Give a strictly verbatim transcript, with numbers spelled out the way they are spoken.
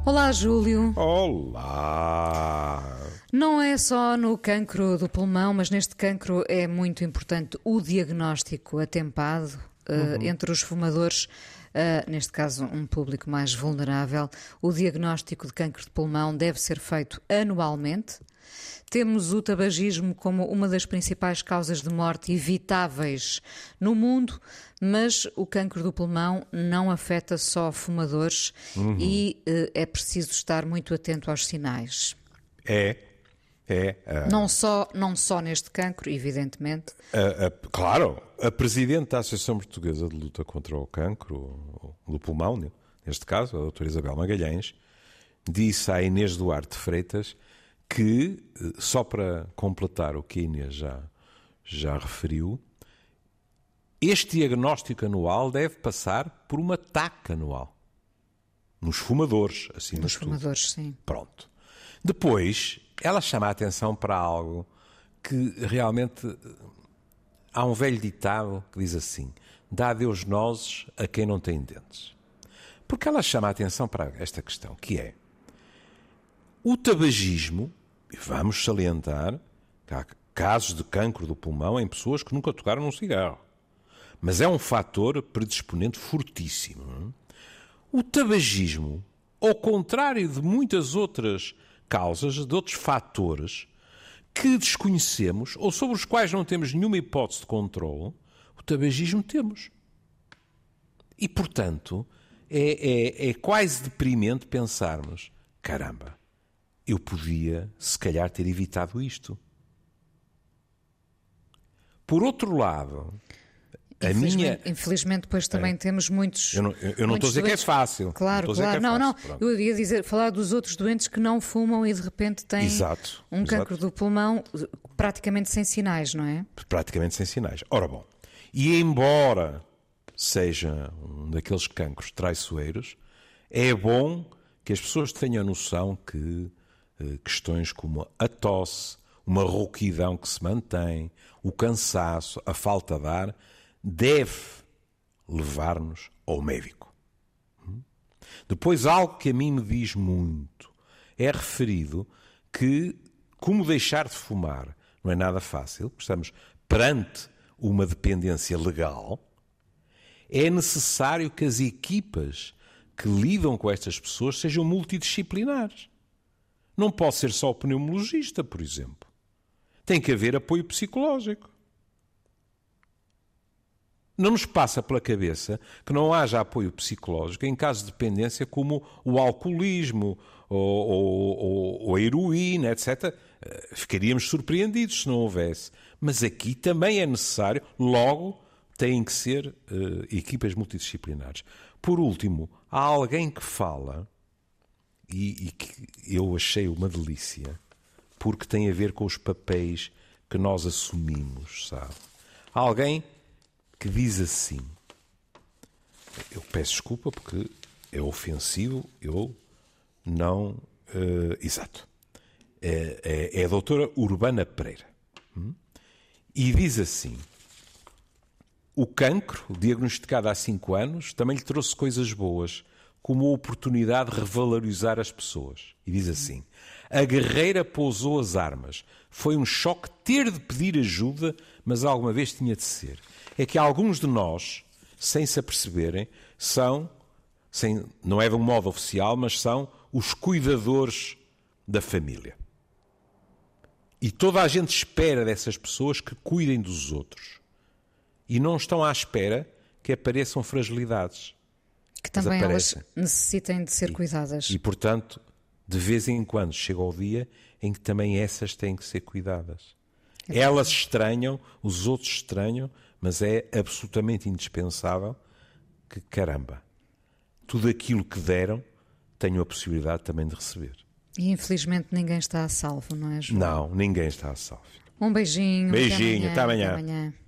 Olá, Júlio. Olá! Não é só no cancro do pulmão, mas neste cancro é muito importante o diagnóstico atempado uh, uhum. entre os fumadores, uh, neste caso um público mais vulnerável. O diagnóstico de cancro de pulmão deve ser feito anualmente. Temos o tabagismo como uma das principais causas de morte evitáveis no mundo, mas o cancro do pulmão não afeta só fumadores uhum. e uh, é preciso estar muito atento aos sinais. É, é. Uh... Não só, não só neste cancro, evidentemente. Uh, uh, claro, a Presidente da Associação Portuguesa de Luta contra o Cancro do Pulmão, neste caso, a doutora Isabel Magalhães, disse à Inês Duarte Freitas que, só para completar o que a Inês já, já referiu, este diagnóstico anual deve passar por uma taca anual. Nos fumadores, acima Nos de tudo. fumadores, sim. Pronto. Depois, ela chama a atenção para algo que realmente... Há um velho ditado que diz assim: dá Deus nozes a quem não tem dentes. Porque ela chama a atenção para esta questão, que é o tabagismo, e vamos salientar que há casos de cancro do pulmão em pessoas que nunca tocaram num cigarro. Mas é um fator predisponente fortíssimo. Não é? O tabagismo, ao contrário de muitas outras causas, de outros fatores que desconhecemos ou sobre os quais não temos nenhuma hipótese de controle, o tabagismo temos. E, portanto, é, é, é quase deprimente pensarmos, caramba, eu podia, se calhar, ter evitado isto. Por outro lado, a infelizmente, minha... Infelizmente, depois também é. temos muitos... Eu não, eu não estou a dizer doentes... que é fácil. Claro, não claro. É não, fácil. não. Eu ia dizer, falar dos outros doentes que não fumam e de repente têm exato, um exato. cancro do pulmão praticamente sem sinais, não é? Praticamente sem sinais. Ora bom, e embora seja um daqueles cancros traiçoeiros, é bom que as pessoas tenham noção que questões como a tosse, uma rouquidão que se mantém, o cansaço, a falta de ar, deve levar-nos ao médico. Depois, algo que a mim me diz muito é referido que, como deixar de fumar não é nada fácil, estamos perante uma dependência legal, é necessário que as equipas que lidam com estas pessoas sejam multidisciplinares. Não pode ser só o pneumologista, por exemplo. Tem que haver apoio psicológico. Não nos passa pela cabeça que não haja apoio psicológico em casos de dependência como o alcoolismo ou, ou, ou, ou a heroína, etcétera. Ficaríamos surpreendidos se não houvesse. Mas aqui também é necessário, logo, têm que ser uh, equipas multidisciplinares. Por último, há alguém que fala... E, e que eu achei uma delícia, porque tem a ver com os papéis que nós assumimos, sabe? Há alguém que diz assim, eu peço desculpa porque é ofensivo, eu não... Uh, exato. É, é, é a doutora Urbana Pereira. Hum? E diz assim, o cancro, diagnosticado há cinco anos, também lhe trouxe coisas boas, como a oportunidade de revalorizar as pessoas. E diz assim, a guerreira pousou as armas. Foi um choque ter de pedir ajuda, mas alguma vez tinha de ser. É que alguns de nós, sem se aperceberem, são, sem, não é de um modo oficial, mas são os cuidadores da família. E toda a gente espera dessas pessoas que cuidem dos outros. E não estão à espera que apareçam fragilidades. Que também elas necessitem de ser e, cuidadas. E, portanto, de vez em quando chega o dia em que também essas têm que ser cuidadas. É elas estranham, os outros estranham, mas é absolutamente indispensável que, caramba, tudo aquilo que deram, tenham a possibilidade também de receber. E, infelizmente, ninguém está a salvo, não é, João? Não, ninguém está a salvo. Um beijinho. Beijinho, até amanhã. até amanhã. Até amanhã.